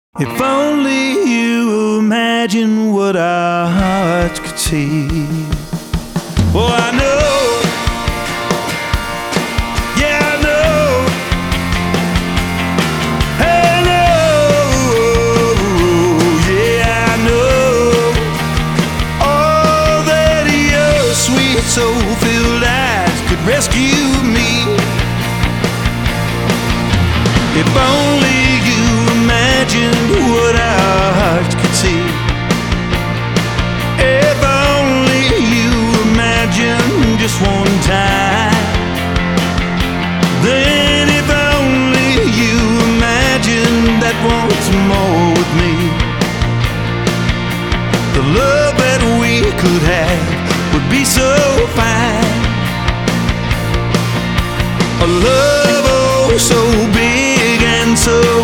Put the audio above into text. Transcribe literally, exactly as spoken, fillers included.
If only you imagine what our hearts could see. Oh, I know, yeah, I know, I know, yeah, I know, all that your sweet soul-filled eyes could rescue me. If only you imagined what our hearts could see. If only you imagined just one time. Then if only you imagined that once more with me. The love that we could have would be so fine. A love oh so big and so